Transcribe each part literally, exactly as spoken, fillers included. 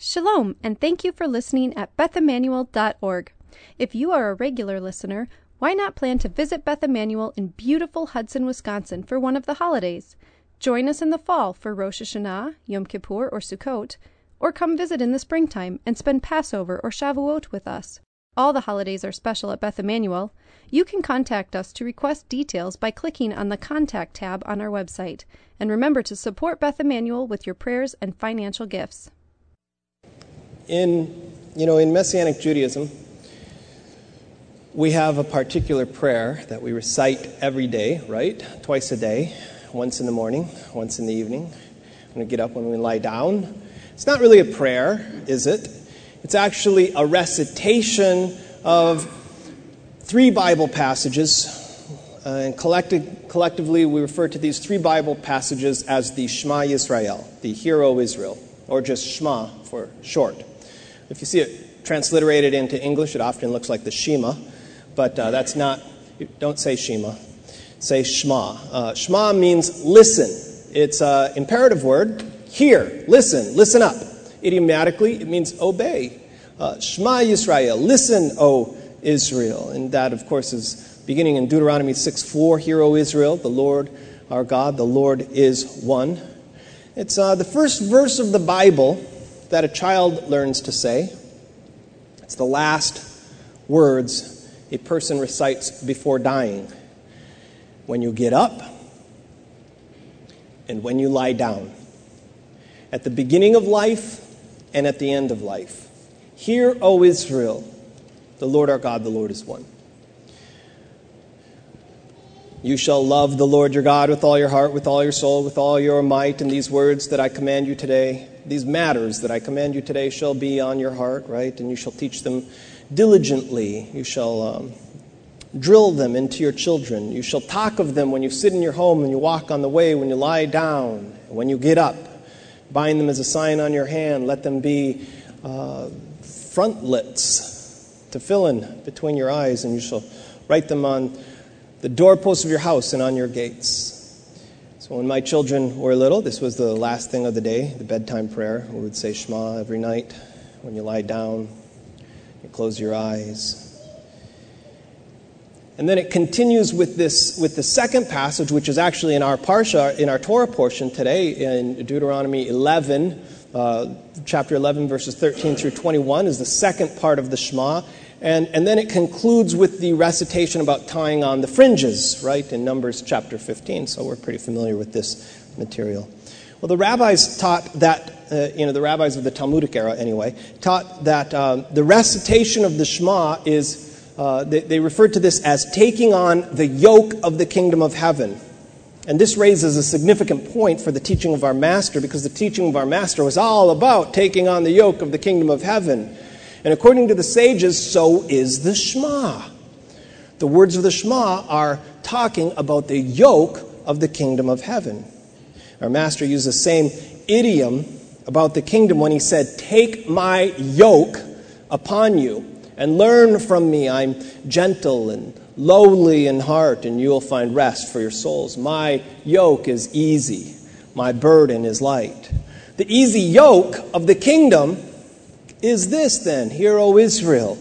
Shalom, and thank you for listening at beth emmanuel dot org. If you are a regular listener, why not plan to visit Beth Emmanuel in beautiful Hudson, Wisconsin for one of the holidays? Join us in the fall for Rosh Hashanah, Yom Kippur, or Sukkot, or come visit in the springtime and spend Passover or Shavuot with us. All the holidays are special at Beth Emmanuel. You can contact us to request details by clicking on the Contact tab on our website. And remember to support Beth Emmanuel with your prayers and financial gifts. In, you know, in Messianic Judaism, we have a particular prayer that we recite every day, right? Twice a day, once in the morning, once in the evening. When we get up, when we lie down. It's not really a prayer, is it? It's actually a recitation of three Bible passages. Uh, and collected, collectively, we refer to these three Bible passages as the Shema Yisrael, the Hear, O Israel, or just Shema for short. If you see it transliterated into English, it often looks like the Shema, but uh, that's not, don't say Shema, say Shema. Uh, Shema means listen. It's an imperative word, hear, listen, listen up. Idiomatically, it means obey. Uh, Shema Yisrael, listen, O Israel. And that, of course, is beginning in Deuteronomy six four, Hear, O Israel, the Lord our God, the Lord is one. It's uh, the first verse of the Bible that a child learns to say. It's the last words a person recites before dying. When you get up and when you lie down. At the beginning of life and at the end of life. Hear, O Israel, the Lord our God, the Lord is one. You shall love the Lord your God with all your heart, with all your soul, with all your might. And these words that I command you today, these matters that I command you today shall be on your heart, right? And you shall teach them diligently. You shall um, drill them into your children. You shall talk of them when you sit in your home and you walk on the way, when you lie down, when you get up. Bind them as a sign on your hand. Let them be uh, frontlets to fill in between your eyes. And you shall write them on the doorposts of your house and on your gates. So when my children were little, this was the last thing of the day, the bedtime prayer. We would say Shema every night when you lie down, you close your eyes. And then it continues with this, with the second passage, which is actually in our parsha, in our Torah portion today, in Deuteronomy eleven, uh, chapter eleven, verses thirteen through twenty-one, is the second part of the Shema. And, and then it concludes with the recitation about tying on the fringes, right, in Numbers chapter fifteen. So we're pretty familiar with this material. Well, the rabbis taught that, uh, you know, the rabbis of the Talmudic era anyway, taught that uh, the recitation of the Shema is, uh, they, they referred to this as taking on the yoke of the kingdom of heaven. And this raises a significant point for the teaching of our Master, because the teaching of our Master was all about taking on the yoke of the kingdom of heaven. And according to the sages, so is the Shema. The words of the Shema are talking about the yoke of the kingdom of heaven. Our Master used the same idiom about the kingdom when he said, take my yoke upon you and learn from me. I'm gentle and lowly in heart, and you will find rest for your souls. My yoke is easy. My burden is light. The easy yoke of the kingdom is this then, Hear, O Israel,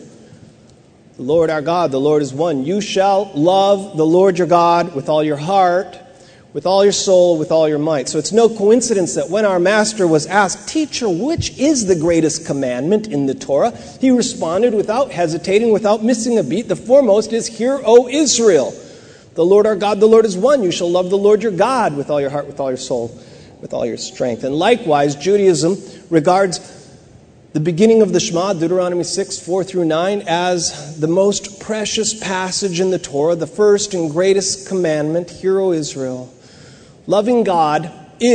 the Lord our God, the Lord is one. You shall love the Lord your God with all your heart, with all your soul, with all your might. So it's no coincidence that when our Master was asked, Teacher, which is the greatest commandment in the Torah? He responded without hesitating, without missing a beat. The foremost is, Hear, O Israel, the Lord our God, the Lord is one. You shall love the Lord your God with all your heart, with all your soul, with all your strength. And likewise, Judaism regards the beginning of the Shema, Deuteronomy six, four through nine, as the most precious passage in the Torah, the first and greatest commandment, Hear, O Israel. Loving God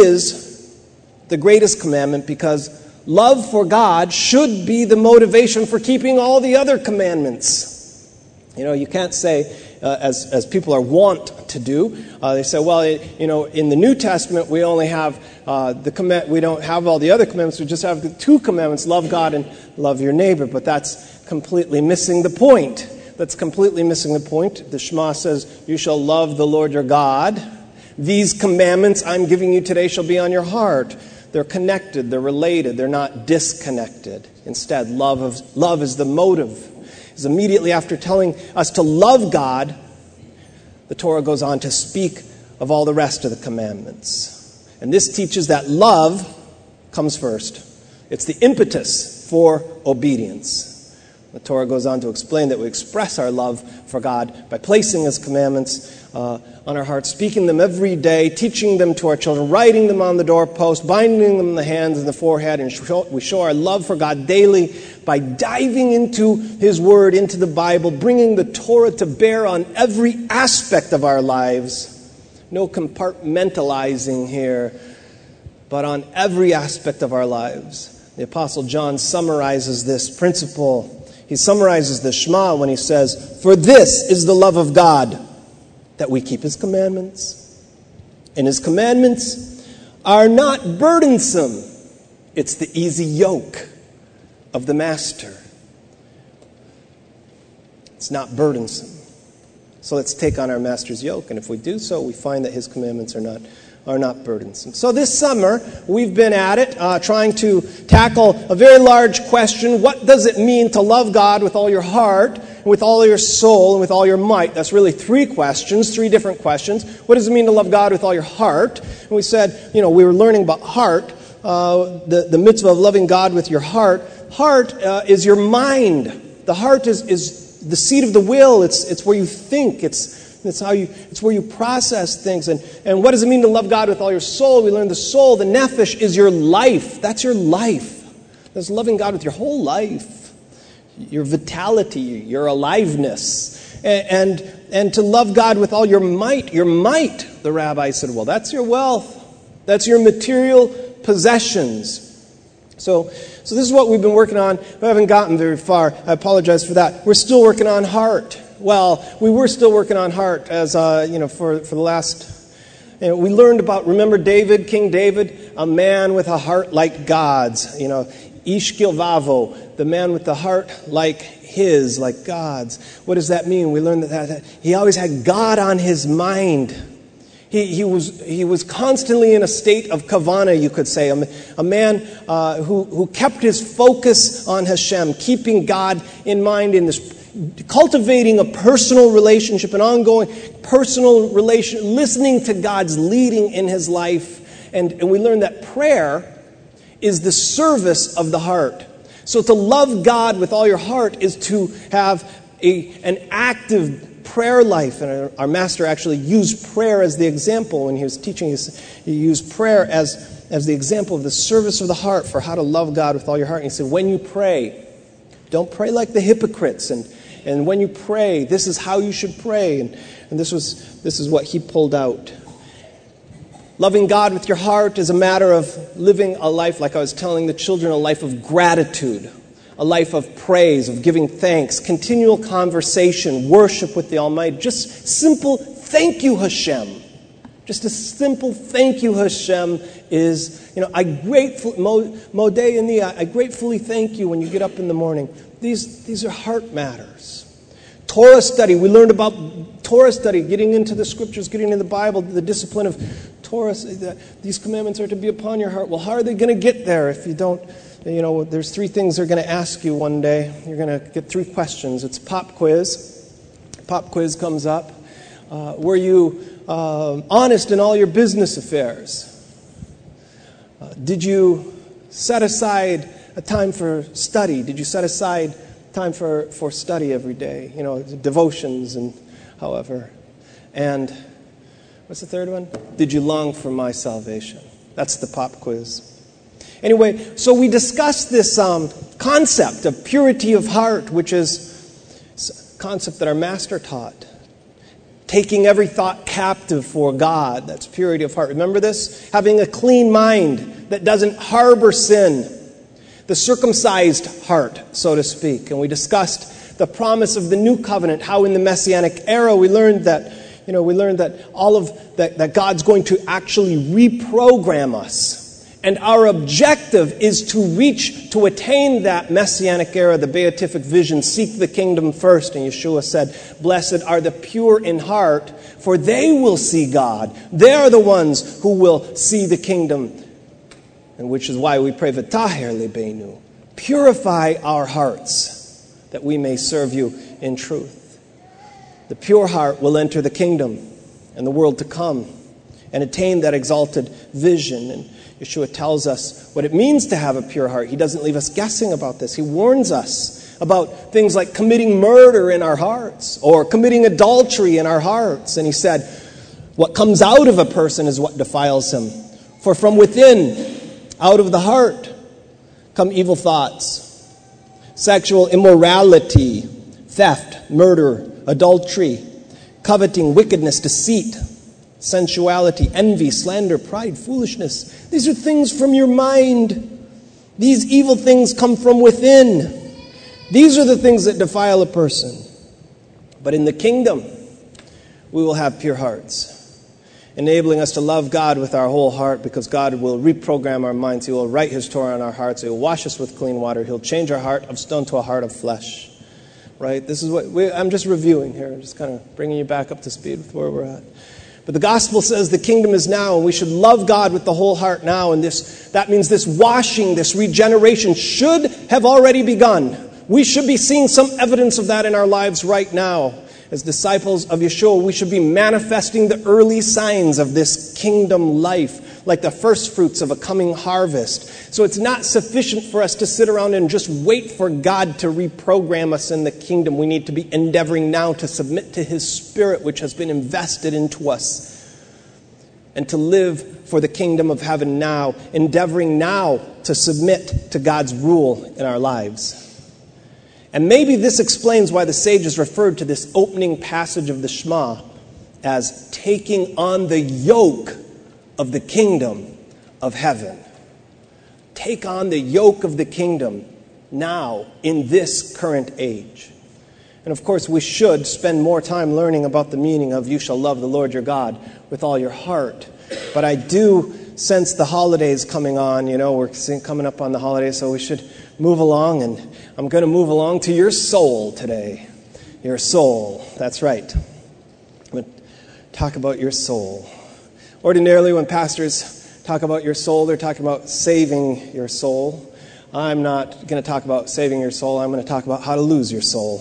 is the greatest commandment because love for God should be the motivation for keeping all the other commandments. You know, you can't say, uh, as, as people are wont to do, uh, they say, well, it, you know, in the New Testament we only have uh, the command, we don't have all the other commandments, we just have the two commandments, love God and love your neighbor. But that's completely missing the point. That's completely missing the point. The Shema says, you shall love the Lord your God. These commandments I'm giving you today shall be on your heart. they're connected, they're related, they're not disconnected. Instead, love of, love is the motive. Is immediately after telling us to love God, the Torah goes on to speak of all the rest of the commandments. And this teaches that love comes first. It's the impetus for obedience. The Torah goes on to explain that we express our love for God by placing His commandments uh, on our hearts, speaking them every day, teaching them to our children, writing them on the doorpost, binding them in the hands and the forehead, and show, we show our love for God daily by diving into His Word, into the Bible, bringing the Torah to bear on every aspect of our lives. No compartmentalizing here, but on every aspect of our lives. The Apostle John summarizes this principle. He summarizes the Shema when he says, "For this is the love of God, that we keep His commandments. And His commandments are not burdensome." It's the easy yoke of the Master. It's not burdensome. So let's take on our Master's yoke. And if we do so, we find that His commandments are not are not burdensome. So this summer, we've been at it, uh, trying to tackle a very large question. What does it mean to love God with all your heart, with all your soul, and with all your might? That's really three questions, three different questions. What does it mean to love God with all your heart? And we said, you know, we were learning about heart, uh, the, the mitzvah of loving God with your heart. Heart uh, is your mind. The heart is, is the seat of the will. It's, it's where you think. It's It's how you. It's where you process things. And, and what does it mean to love God with all your soul? We learned the soul, the nephesh, is your life. That's your life. That's loving God with your whole life. Your vitality, your aliveness. And, and, and to love God with all your might. Your might, the rabbi said, well, that's your wealth. That's your material possessions. So, so this is what we've been working on. We haven't gotten very far. I apologize for that. We're still working on heart. Well, we were still working on heart as, uh, you know, for, for the last, you know, we learned about, remember David, King David, a man with a heart like God's, you know, Ish Gilvavo, the man with the heart like his, like God's. What does that mean? We learned that, that, that he always had God on his mind. He, he was he was constantly in a state of kavana, you could say, a, a man uh, who, who kept his focus on Hashem, keeping God in mind in this, cultivating a personal relationship, an ongoing personal relation, listening to God's leading in his life. And, and we learned that prayer is the service of the heart. So to love God with all your heart is to have a, an active prayer life. And our, our master actually used prayer as the example when he was teaching us. He used prayer as, as the example of the service of the heart for how to love God with all your heart. And he said, when you pray, don't pray like the hypocrites. And And when you pray, this is how you should pray. And, and this was this is what he pulled out. Loving God with your heart is a matter of living a life, like I was telling the children, a life of gratitude, a life of praise, of giving thanks, continual conversation, worship with the Almighty. Just simple thank you, Hashem. Just a simple thank you, Hashem, is, you know, I gratefully, Modeh Ani, I gratefully thank you when you get up in the morning. These, these are heart matters. Torah study, we learned about Torah study, getting into the scriptures, getting into the Bible, the discipline of Torah. These commandments are to be upon your heart. Well, how are they going to get there if you don't, you know, there's three things they're going to ask you one day. You're going to get three questions. It's pop quiz. Pop quiz comes up. Uh, were you uh, honest in all your business affairs? Uh, did you set aside a time for study? Did you set aside time for, for study every day? You know, devotions and however. And what's the third one? Did you long for my salvation? That's the pop quiz. Anyway, so we discussed this um, concept of purity of heart, which is a concept that our master taught. Taking every thought captive for God. That's purity of heart. Remember this? Having a clean mind that doesn't harbor sin. The circumcised heart, so to speak. And we discussed the promise of the new covenant, how in the Messianic era we learned that, you know, we learned that all of that, that God's going to actually reprogram us. And our objective is to reach, to attain that Messianic era, the beatific vision, seek the kingdom first. And Yeshua said, blessed are the pure in heart, for they will see God. They are the ones who will see the kingdom. And which is why we pray, V'taher lebeinu, purify our hearts, that we may serve you in truth. The pure heart will enter the kingdom and the world to come and attain that exalted vision. And Yeshua tells us what it means to have a pure heart. He doesn't leave us guessing about this. He warns us about things like committing murder in our hearts or committing adultery in our hearts. And he said, what comes out of a person is what defiles him. For from within, out of the heart, come evil thoughts, sexual immorality, theft, murder, adultery, coveting, wickedness, deceit, sensuality, envy, slander, pride, foolishness. These are things from your mind. These evil things come from within. These are the things that defile a person. But in the kingdom, we will have pure hearts, enabling us to love God with our whole heart, because God will reprogram our minds. He will write His Torah on our hearts. He will wash us with clean water. He'll change our heart of stone to a heart of flesh. Right? This is what we, I'm just reviewing here. I'm just kind of bringing you back up to speed with where we're at. But the gospel says the kingdom is now, and we should love God with the whole heart now. And this that means this washing, this regeneration should have already begun. We should be seeing some evidence of that in our lives right now. As disciples of Yeshua, we should be manifesting the early signs of this kingdom life, like the first fruits of a coming harvest. So it's not sufficient for us to sit around and just wait for God to reprogram us in the kingdom. We need to be endeavoring now to submit to His Spirit, which has been invested into us, and to live for the kingdom of heaven now, endeavoring now to submit to God's rule in our lives. And maybe this explains why the sages referred to this opening passage of the Shema as taking on the yoke of the kingdom of heaven. Take on the yoke of the kingdom now in this current age. And of course, we should spend more time learning about the meaning of you shall love the Lord your God with all your heart. But I do sense the holidays coming on. You know, we're coming up on the holidays, so we should move along, and I'm going to move along to your soul today. Your soul. That's right. I'm going to talk about your soul. Ordinarily, when pastors talk about your soul, they're talking about saving your soul. I'm not going to talk about saving your soul. I'm going to talk about how to lose your soul.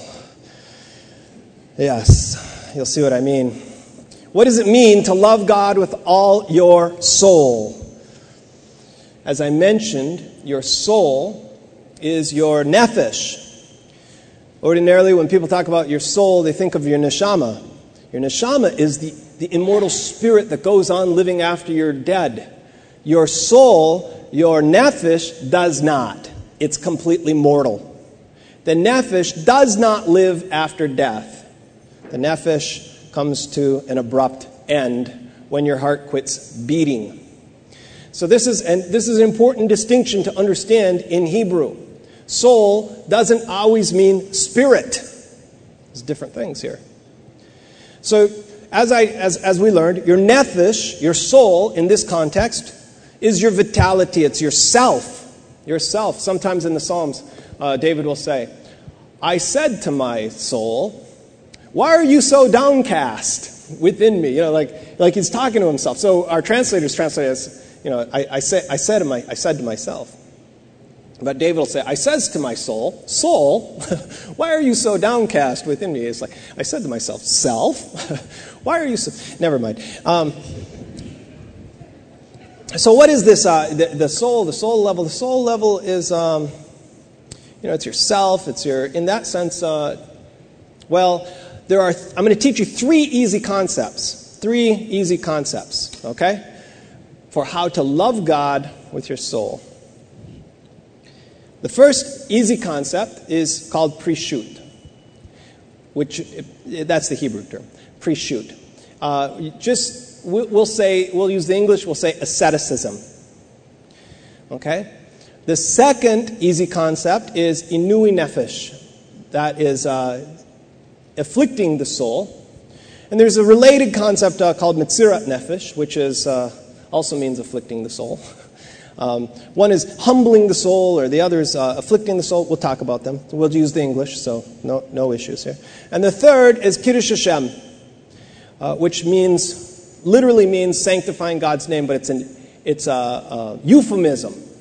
Yes, you'll see what I mean. What does it mean to love God with all your soul? As I mentioned, your soul is your nephesh. Ordinarily, when people talk about your soul, they think of your neshama. Your neshama is the, the immortal spirit that goes on living after you're dead. Your soul, your nephesh, does not. It's completely mortal. The nephesh does not live after death. The nephesh comes to an abrupt end when your heart quits beating. So this is, and this is an important distinction to understand in Hebrew. Soul doesn't always mean spirit. There's different things here. So as I as as we learned, your nephesh, your soul in this context, is your vitality. It's your self. Your self. Sometimes in the Psalms, uh, David will say, I said to my soul, why are you so downcast within me? You know, like like he's talking to himself. So our translators translate as, you know, I, I say I said to my I said to myself. But David will say, I says to my soul, soul, why are you so downcast within me? It's like, I said to myself, self, why are you so... Never mind. Um, so what is this, uh, the, the soul, the soul level? The soul level is, um, you know, it's your self. It's your, in that sense, uh, well, there are, I'm going to teach you three easy concepts. Three easy concepts, okay? For how to love God with your soul. The first easy concept is called prishut, which, that's the Hebrew term, prishut. Uh, just, we'll say, we'll use the English, we'll say asceticism. Okay? The second easy concept is inui nefesh. That is uh, afflicting the soul. And there's a related concept uh, called metzirat nefesh, which is uh, also means afflicting the soul. Um, one is humbling the soul, or the other is uh, afflicting the soul. We'll talk about them. We'll use the English, so no no issues here. And the third is Kiddush Hashem, uh, which means, literally means sanctifying God's name, but it's an it's a, a euphemism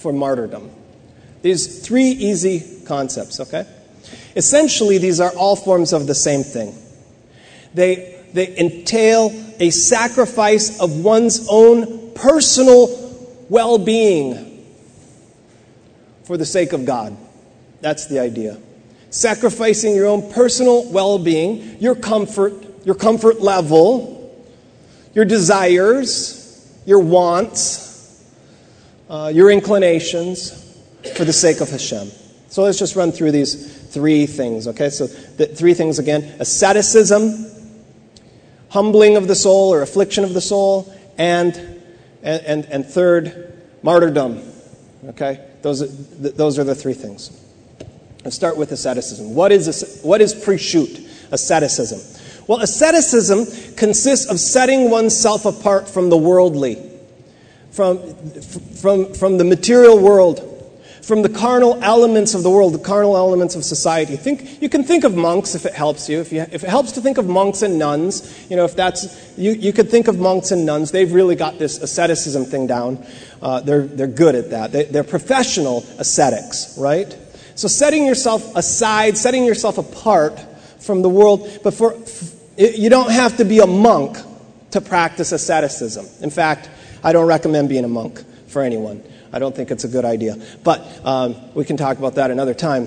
for martyrdom. These three easy concepts, okay? Essentially, these are all forms of the same thing. They, they entail a sacrifice of one's own personal well-being for the sake of God. That's the idea. Sacrificing your own personal well-being, your comfort, your comfort level, your desires, your wants, uh, your inclinations for the sake of Hashem. So let's just run through these three things, okay? So the three things again: asceticism, humbling of the soul or affliction of the soul, and and and, and third, martyrdom. Okay, those are, those are the three things. Let's start with asceticism. What is what is preshut asceticism? Well, asceticism consists of setting oneself apart from the worldly, from from from the material world, from the carnal elements of the world, the carnal elements of society. Think you can think of monks if it helps you. If you if it helps to think of monks and nuns, you know, if that's you, you could think of monks and nuns. They've really got this asceticism thing down. Uh, they're they're good at that. They, they're professional ascetics, right? So setting yourself aside, setting yourself apart from the world. But for you don't have to be a monk to practice asceticism. In fact, I don't recommend being a monk for anyone. I don't think it's a good idea. But um, we can talk about that another time.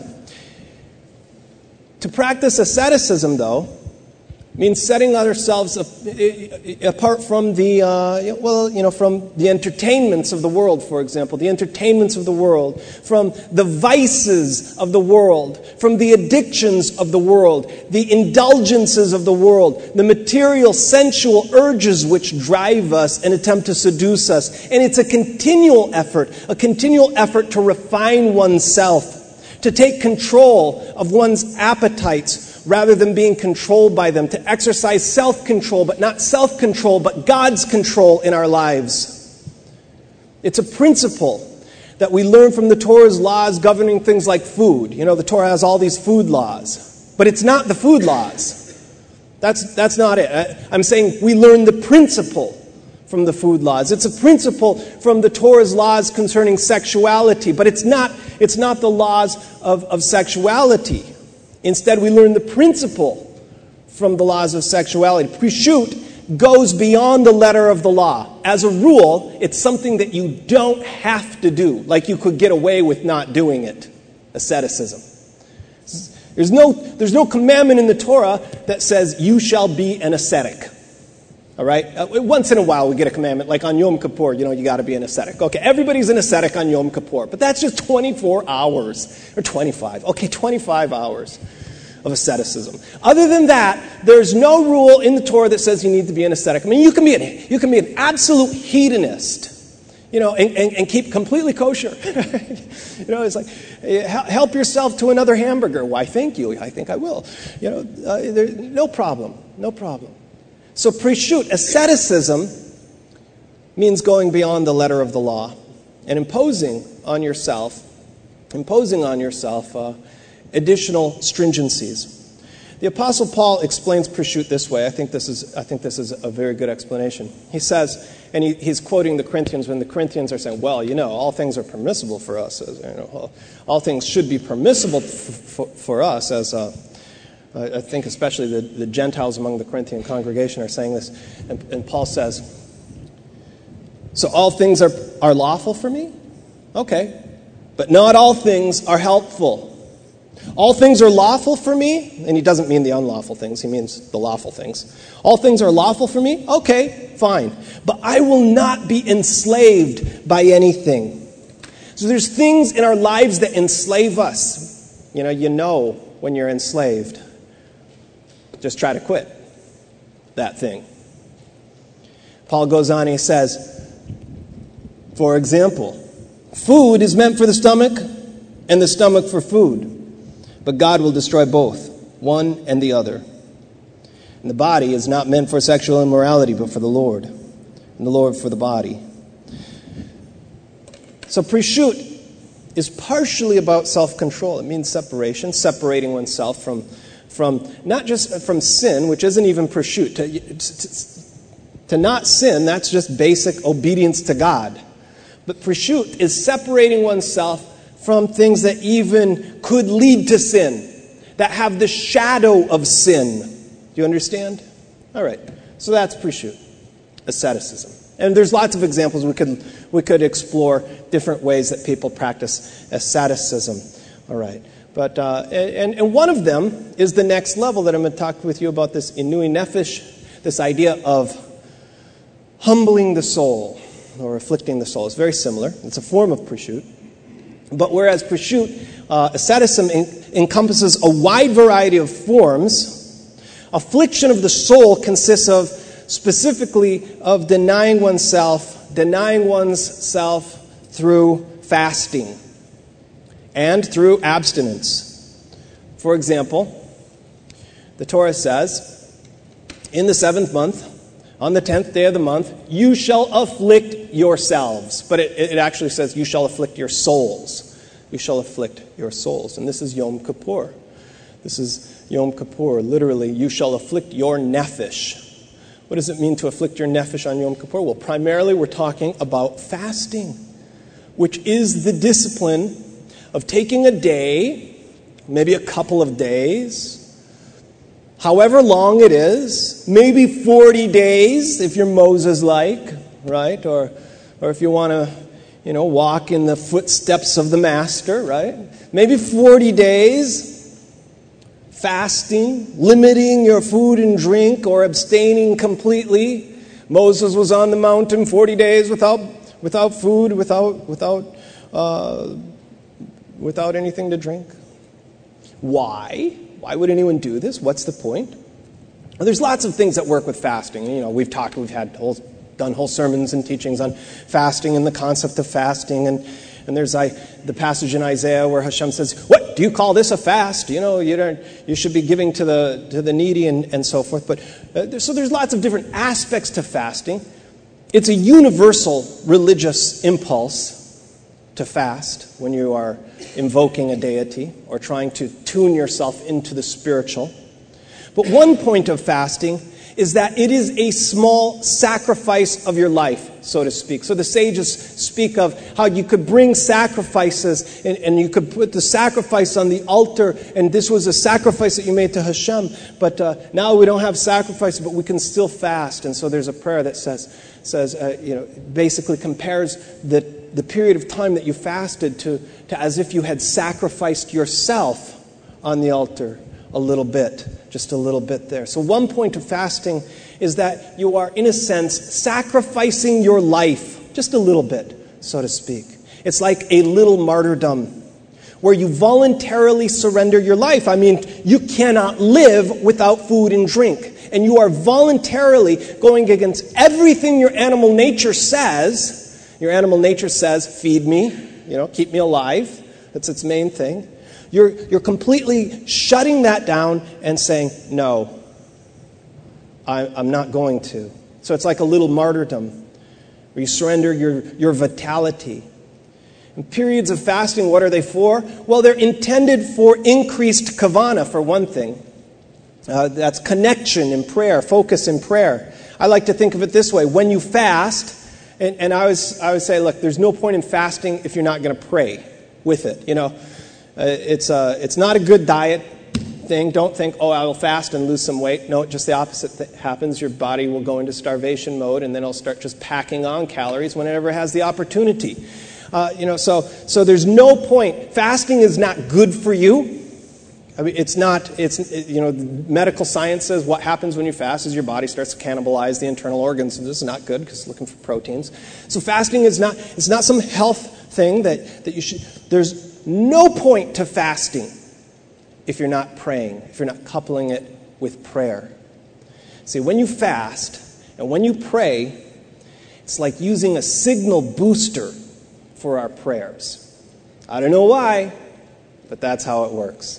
To practice asceticism, though, means setting ourselves apart from the, uh, well, you know, from the entertainments of the world, for example, the entertainments of the world, from the vices of the world, from the addictions of the world, the indulgences of the world, the material, sensual urges which drive us and attempt to seduce us. And it's a continual effort, a continual effort to refine oneself, to take control of one's appetites, rather than being controlled by them, to exercise self-control, but not self-control, but God's control in our lives. It's a principle that we learn from the Torah's laws governing things like food. You know, the Torah has all these food laws, but it's not the food laws. That's, that's not it. I, I'm saying we learn the principle from the food laws. It's a principle from the Torah's laws concerning sexuality, but it's not, it's not the laws of, of sexuality. Instead, we learn the principle from the laws of sexuality. Preshut goes beyond the letter of the law. As a rule, it's something that you don't have to do, like you could get away with not doing it. Asceticism. There's no, there's no commandment in the Torah that says you shall be an ascetic. All right? Uh, once in a while we get a commandment, like on Yom Kippur, you know, you got to be an ascetic. Okay, everybody's an ascetic on Yom Kippur, but that's just twenty-four hours, or twenty-five. Okay, twenty-five hours of asceticism. Other than that, there's no rule in the Torah that says you need to be an ascetic. I mean, you can be an, you can be an absolute hedonist, you know, and, and, and keep completely kosher. You know, it's like, help yourself to another hamburger. Why, thank you. I think I will. You know, uh, there, no problem, no problem. So preshut, asceticism, means going beyond the letter of the law and imposing on yourself, imposing on yourself uh, additional stringencies. The Apostle Paul explains preshut this way. I think this is, I think this is a very good explanation. He says, and he, he's quoting the Corinthians when the Corinthians are saying, well, you know, all things are permissible for us. As, you know, all, all things should be permissible f- f- for us as uh, I think especially the, the Gentiles among the Corinthian congregation are saying this. And, and Paul says, so all things are, are lawful for me? Okay. But not all things are helpful. All things are lawful for me? And he doesn't mean the unlawful things. He means the lawful things. All things are lawful for me? Okay, fine. But I will not be enslaved by anything. So there's things in our lives that enslave us. You know, you know when you're enslaved. Just try to quit that thing. Paul goes on and he says, for example, food is meant for the stomach and the stomach for food. But God will destroy both, one and the other. And the body is not meant for sexual immorality, but for the Lord. And the Lord for the body. So preshut is partially about self-control. It means separation, separating oneself from From not just from sin, which isn't even preshut. To, to, to not sin, that's just basic obedience to God. But preshut is separating oneself from things that even could lead to sin, that have the shadow of sin. Do you understand? All right. So that's preshut, asceticism. And there's lots of examples. We could we could explore different ways that people practice asceticism. All right. But uh, and, and one of them is the next level that I'm going to talk with you about, this inui nefesh, this idea of humbling the soul or afflicting the soul. It's very similar. It's a form of preshut. But whereas preshut, uh, asceticism en- encompasses a wide variety of forms, affliction of the soul consists of specifically of denying oneself, denying one's self through fasting and through abstinence. For example, the Torah says, in the seventh month, on the tenth day of the month, you shall afflict yourselves. But it, it actually says, you shall afflict your souls. You shall afflict your souls. And this is Yom Kippur. This is Yom Kippur. Literally, you shall afflict your nefesh. What does it mean to afflict your nefesh on Yom Kippur? Well, primarily we're talking about fasting, which is the discipline of taking a day, maybe a couple of days, however long it is, maybe forty days if you're Moses-like, right? Or or if you want to, you know, walk in the footsteps of the Master, right? Maybe forty days fasting, limiting your food and drink, or abstaining completely. Moses was on the mountain forty days without without food, without without uh, without anything to drink. Why? Why would anyone do this? What's the point? Well, there's lots of things that work with fasting. You know, we've talked, we've had whole, done whole sermons and teachings on fasting and the concept of fasting. And, and there's I, the passage in Isaiah where Hashem says, "What do you call this a fast? You know, you don't. You should be giving to the to the needy and, and so forth." But uh, there, so there's lots of different aspects to fasting. It's a universal religious impulse to fast when you are invoking a deity or trying to tune yourself into the spiritual. But one point of fasting is that it is a small sacrifice of your life, so to speak. So the sages speak of how you could bring sacrifices and, and you could put the sacrifice on the altar, and this was a sacrifice that you made to Hashem. But uh, now we don't have sacrifice, but we can still fast. And so there's a prayer that says, says uh, you know, basically compares the the period of time that you fasted to, to as if you had sacrificed yourself on the altar a little bit, just a little bit there. So one point of fasting is that you are, in a sense, sacrificing your life, just a little bit, so to speak. It's like a little martyrdom where you voluntarily surrender your life. I mean, you cannot live without food and drink. And you are voluntarily going against everything your animal nature says. Your animal nature says, feed me, you know, keep me alive. That's its main thing. You're, you're completely shutting that down and saying, no, I, I'm not going to. So it's like a little martyrdom where you surrender your, your vitality. And periods of fasting, what are they for? Well, they're intended for increased kavana, for one thing. Uh, that's connection in prayer, focus in prayer. I like to think of it this way. When you fast, And, and I always, I always say, look, there's no point in fasting if you're not going to pray with it. You know, uh, it's a, it's not a good diet thing. Don't think, oh, I will fast and lose some weight. No, just the opposite th- happens. Your body will go into starvation mode, and then it'll start just packing on calories whenever it has the opportunity. Uh, you know, so so there's no point. Fasting is not good for you. I mean, it's not, it's, it, you know, medical science says what happens when you fast is your body starts to cannibalize the internal organs. And this is not good because it's looking for proteins. So fasting is not, it's not some health thing that, that you should, there's no point to fasting if you're not praying, if you're not coupling it with prayer. See, when you fast and when you pray, it's like using a signal booster for our prayers. I don't know why, but that's how it works.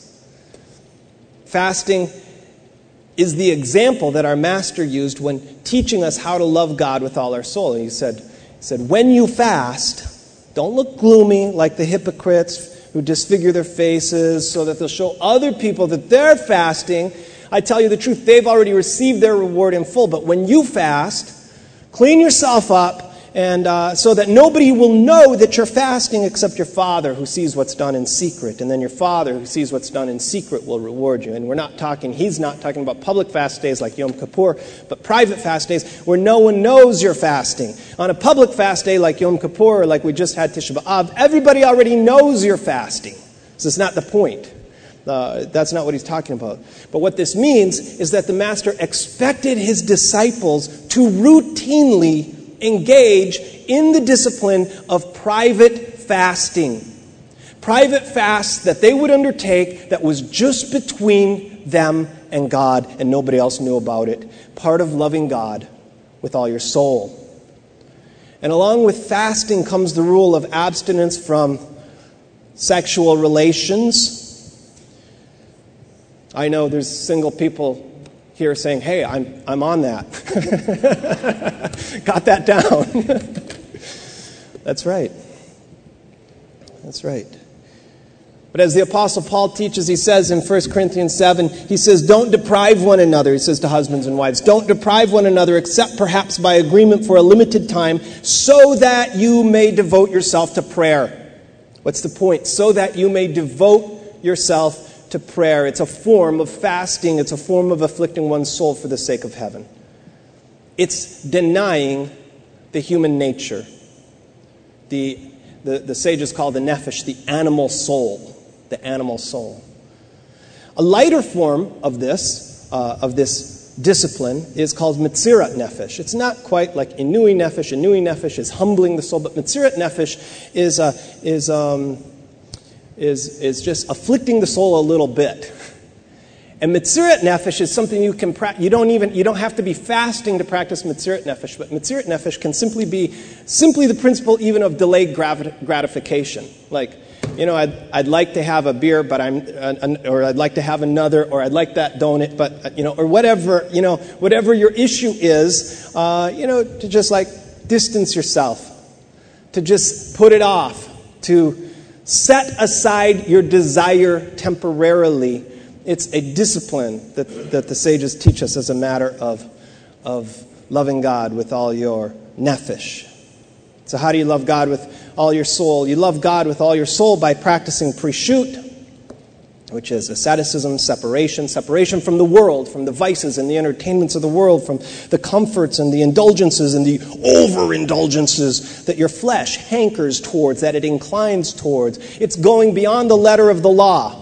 Fasting is the example that our Master used when teaching us how to love God with all our soul. And he said, he said, when you fast, don't look gloomy like the hypocrites who disfigure their faces so that they'll show other people that they're fasting. I tell you the truth, they've already received their reward in full. But when you fast, clean yourself up and uh, so that nobody will know that you're fasting except your Father who sees what's done in secret. And then your Father who sees what's done in secret will reward you. And we're not talking, he's not talking about public fast days like Yom Kippur, but private fast days where no one knows you're fasting. On a public fast day like Yom Kippur or like we just had Tisha B'Av, everybody already knows you're fasting. So it's not the point. Uh, that's not what he's talking about. But what this means is that the Master expected his disciples to routinely engage in the discipline of private fasting. Private fasts that they would undertake that was just between them and God, and nobody else knew about it. Part of loving God with all your soul. And along with fasting comes the rule of abstinence from sexual relations. I know there's single people here saying, hey, I'm I'm on that. Got that down. That's right. That's right. But as the Apostle Paul teaches, he says in First Corinthians seven, he says, don't deprive one another, he says to husbands and wives, don't deprive one another except perhaps by agreement for a limited time, so that you may devote yourself to prayer. What's the point? So that you may devote yourself to prayer. It's a form of fasting. It's a form of afflicting one's soul for the sake of heaven. It's denying the human nature. The, the, the sages call the nephesh, the animal soul. The animal soul. A lighter form of this, uh, of this discipline is called Metzirat Nefesh. It's not quite like Inui Nefesh. Inui Nefesh is humbling the soul, but Metzirat Nefesh is uh, is um, is is just afflicting the soul a little bit. And Metzirat Nefesh is something you can practice. You don't even you don't have to be fasting to practice Metzirat Nefesh, but Metzirat Nefesh can simply be simply the principle even of delayed gratification. Like, you know, I'd I'd like to have a beer, but I'm, uh, or I'd like to have another, or I'd like that donut, but uh, you know, or whatever, you know, whatever your issue is, uh, you know, to just like distance yourself, to just put it off, to set aside your desire temporarily. It's a discipline that that the sages teach us as a matter of of loving God with all your nephesh. So how do you love God with all your soul? You love God with all your soul by practicing preshut, which is asceticism, separation, separation from the world, from the vices and the entertainments of the world, from the comforts and the indulgences and the overindulgences that your flesh hankers towards, that it inclines towards. It's going beyond the letter of the law,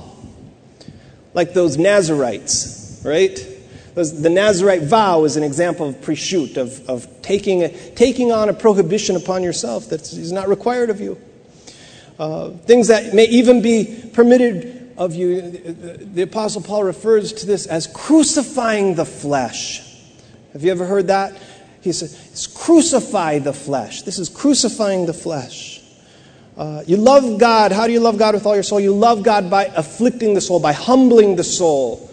like those Nazarites, right? The Nazarite vow is an example of preshut, of, of taking, a, taking on a prohibition upon yourself that is not required of you. Uh, things that may even be permitted of you. The, the Apostle Paul refers to this as crucifying the flesh. Have you ever heard that? He says, crucify the flesh. This is crucifying the flesh. Uh, you love God. How do you love God with all your soul? You love God by afflicting the soul, by humbling the soul.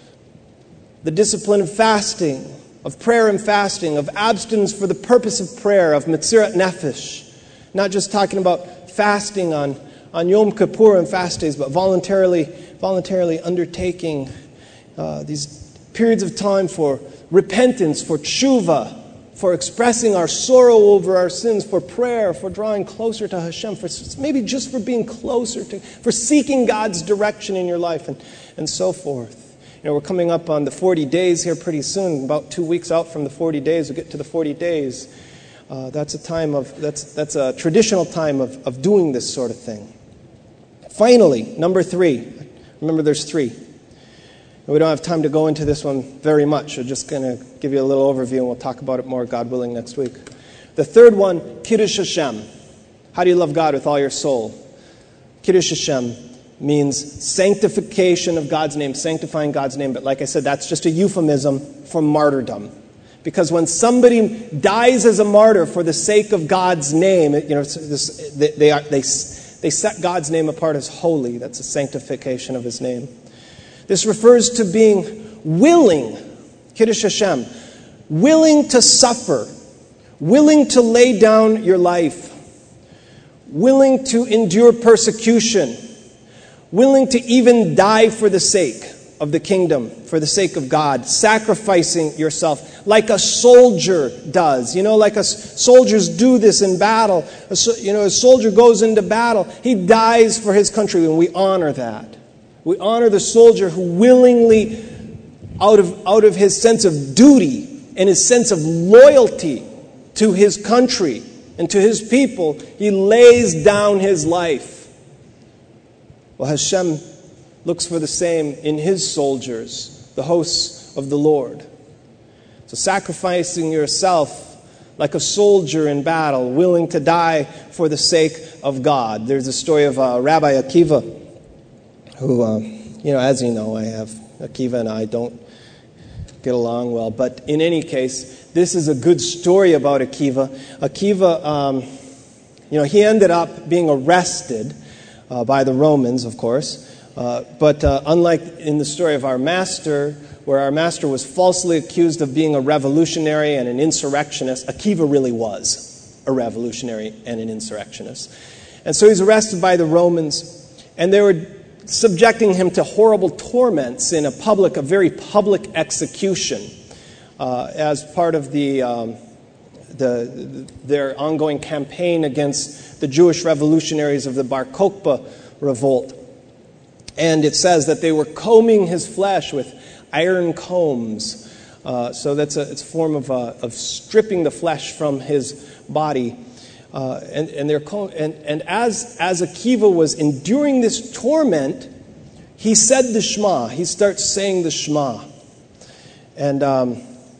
The discipline of fasting, of prayer and fasting, of abstinence for the purpose of prayer, of Metzirat Nefesh. Not just talking about fasting on, on Yom Kippur and fast days, but voluntarily, voluntarily undertaking uh, these periods of time for repentance, for tshuva, for expressing our sorrow over our sins, for prayer, for drawing closer to Hashem, for maybe just for being closer to, for seeking God's direction in your life, and, and so forth. You know, we're coming up on the forty days here pretty soon. About two weeks out from the forty days, we'll get to the forty days. Uh, that's a time of that's that's a traditional time of, of doing this sort of thing. Finally, number three. Remember, there's three. We don't have time to go into this one very much. I'm just going to give you a little overview, and we'll talk about it more, God willing, next week. The third one, Kiddush Hashem. How do you love God with all your soul? Kiddush Hashem means sanctification of God's name, sanctifying God's name. But like I said, that's just a euphemism for martyrdom. Because when somebody dies as a martyr for the sake of God's name, you know, this, they, they, are, they, they set God's name apart as holy. That's a sanctification of His name. This refers to being willing, Kiddush Hashem, willing to suffer, willing to lay down your life, willing to endure persecution, willing to even die for the sake of the kingdom, for the sake of God, sacrificing yourself like a soldier does. You know, like a, soldiers do this in battle. A, you know, a soldier goes into battle. He dies for his country, and we honor that. We honor the soldier who willingly, out of, out of his sense of duty and his sense of loyalty to his country and to his people, he lays down his life. Well, Hashem looks for the same in his soldiers, the hosts of the Lord. So sacrificing yourself like a soldier in battle, willing to die for the sake of God. There's a story of uh, Rabbi Akiva, who, um, you know, as you know, I have, Akiva and I don't get along well. But in any case, this is a good story about Akiva. Akiva, um, you know, he ended up being arrested uh, by the Romans, of course. Uh, but uh, unlike in the story of our master, where our master was falsely accused of being a revolutionary and an insurrectionist, Akiva really was a revolutionary and an insurrectionist. And so he's arrested by the Romans, and they were subjecting him to horrible torments in a public, a very public execution uh, as part of the, um, the their ongoing campaign against the Jewish revolutionaries of the Bar Kokhba revolt. And it says that they were combing his flesh with iron combs. Uh, so that's a, it's a form of, uh, of stripping the flesh from his body. Uh, and and, they're com- and and as as Akiva was enduring this torment, he said the Shema. He starts saying the Shema. And um,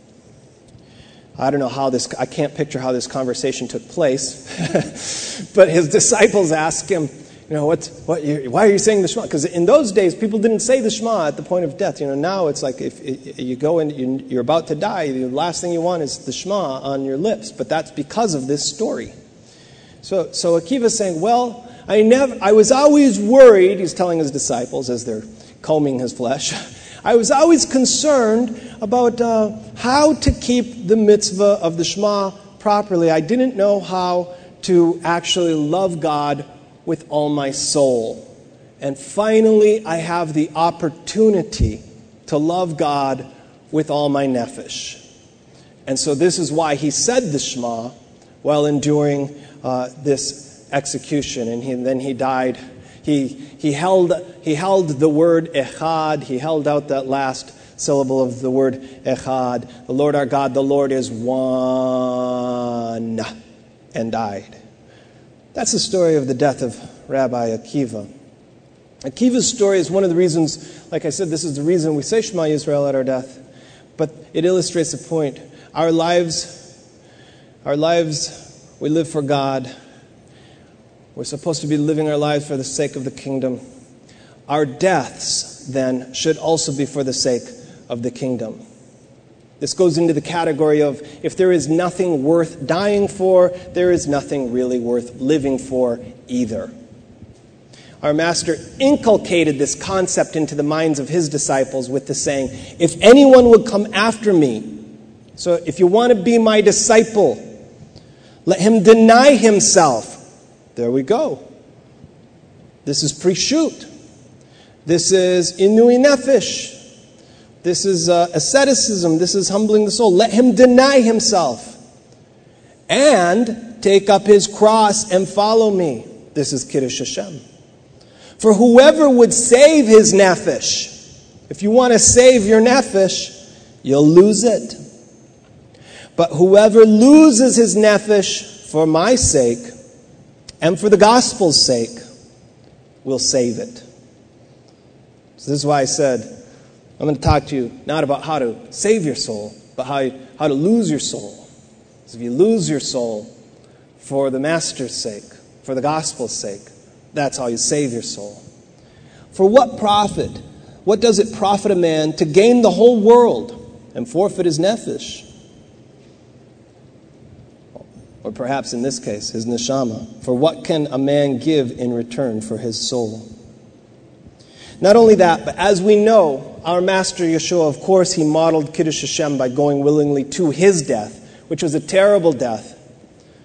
I don't know how this, I can't picture how this conversation took place. But his disciples ask him, You know, what's, what, why are you saying the Shema? Because in those days, people didn't say the Shema at the point of death. You know, now it's like if you go and you're about to die, the last thing you want is the Shema on your lips. But that's because of this story. So, so Akiva's saying, well, I never, I was always worried, he's telling his disciples as they're combing his flesh, I was always concerned about uh, how to keep the mitzvah of the Shema properly. I didn't know how to actually love God with all my soul. And finally, I have the opportunity to love God with all my nefesh. And so this is why he said the Shema while enduring uh, this execution. And he, then he died. He, he, held, he held the word echad. He held out that last syllable of the word echad. The Lord our God, the Lord is one. And died. That's the story of the death of Rabbi Akiva. Akiva's story is one of the reasons, like I said, this is the reason we say Shema Yisrael at our death. But it illustrates the point. Our lives, our lives, we live for God. We're supposed to be living our lives for the sake of the kingdom. Our deaths, then, should also be for the sake of the kingdom. This goes into the category of if there is nothing worth dying for, there is nothing really worth living for either. Our Master inculcated this concept into the minds of his disciples with the saying, if anyone would come after me, so if you want to be my disciple, let him deny himself. There we go. This is prishut. This is inui nefesh. This is uh, asceticism. This is humbling the soul. Let him deny himself and take up his cross and follow me. This is Kiddush Hashem. For whoever would save his nefesh, if you want to save your nefesh, you'll lose it. But whoever loses his nefesh for my sake and for the gospel's sake will save it. So this is why I said, I'm going to talk to you not about how to save your soul, but how, how to lose your soul. Because if you lose your soul for the Master's sake, for the gospel's sake, that's how you save your soul. For what profit? What does it profit a man to gain the whole world and forfeit his nefesh? Or perhaps in this case, his neshama. For what can a man give in return for his soul? Not only that, but as we know, our Master Yeshua, of course, he modeled Kiddush Hashem by going willingly to his death, which was a terrible death.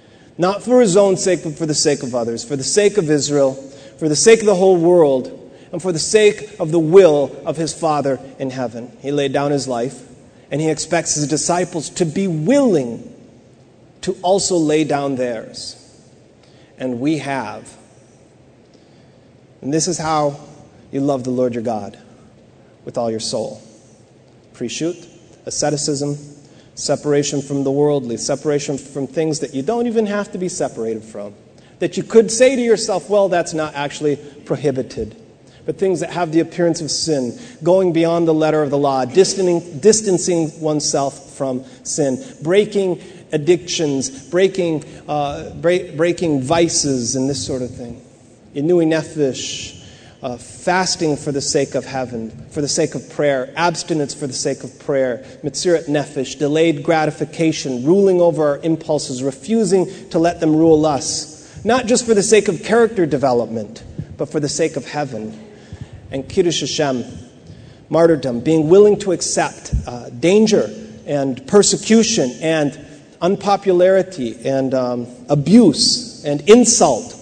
Not for his own sake, but for the sake of others, for the sake of Israel, for the sake of the whole world. and for the sake of the will of his Father in heaven. He laid down his life, and he expects his disciples to be willing to also lay down theirs. And we have. And this is how you love the Lord your God, with all your soul. Pre-shoot, asceticism, separation from the worldly, separation from things that you don't even have to be separated from. That you could say to yourself, well, that's not actually prohibited. But things that have the appearance of sin, going beyond the letter of the law, distancing, distancing oneself from sin, breaking addictions, breaking uh, break, breaking vices, and this sort of thing. Inui nefesh, uh, fasting for the sake of heaven, for the sake of prayer, abstinence for the sake of prayer, mitzirat nefesh, delayed gratification, ruling over our impulses, refusing to let them rule us, not just for the sake of character development, but for the sake of heaven. And Kiddush Hashem, martyrdom, being willing to accept uh, danger and persecution and unpopularity and um, abuse and insult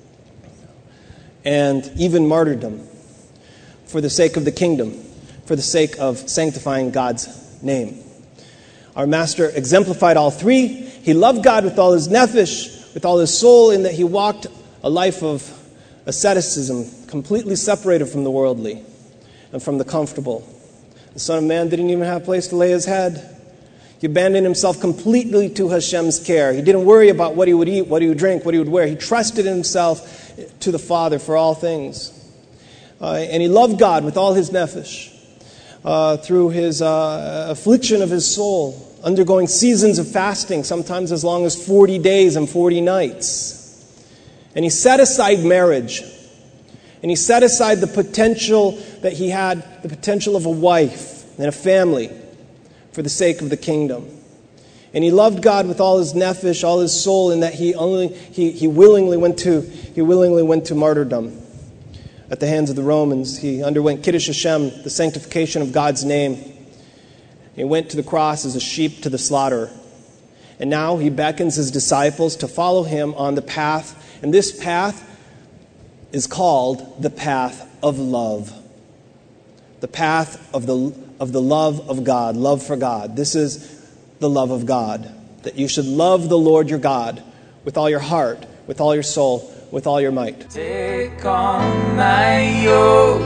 and even martyrdom for the sake of the kingdom, for the sake of sanctifying God's name. Our Master exemplified all three. He loved God with all his nefesh, with all his soul, in that he walked a life of asceticism, completely separated from the worldly and from the comfortable. The Son of Man didn't even have a place to lay his head. He abandoned himself completely to Hashem's care. He didn't worry about what he would eat, what he would drink, what he would wear. He trusted himself to the Father for all things. Uh, and he loved God with all his nefesh uh, through his uh, affliction of his soul, undergoing seasons of fasting, sometimes as long as forty days and forty nights. And he set aside marriage. And he set aside the potential that he had, the potential of a wife and a family, for the sake of the kingdom. And he loved God with all his nefesh, all his soul, in that he only he, he willingly went to he willingly went to martyrdom at the hands of the Romans. He underwent Kiddush Hashem, the sanctification of God's name. He went to the cross as a sheep to the slaughter. And now he beckons his disciples to follow him on the path. And this path is called the path of love. The path of the of the love of God, love for God. This is the love of God, that you should love the Lord your God with all your heart, with all your soul, with all your might. Take on my yoke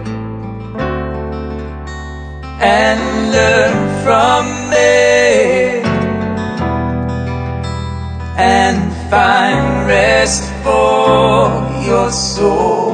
and learn from me and find rest for your soul.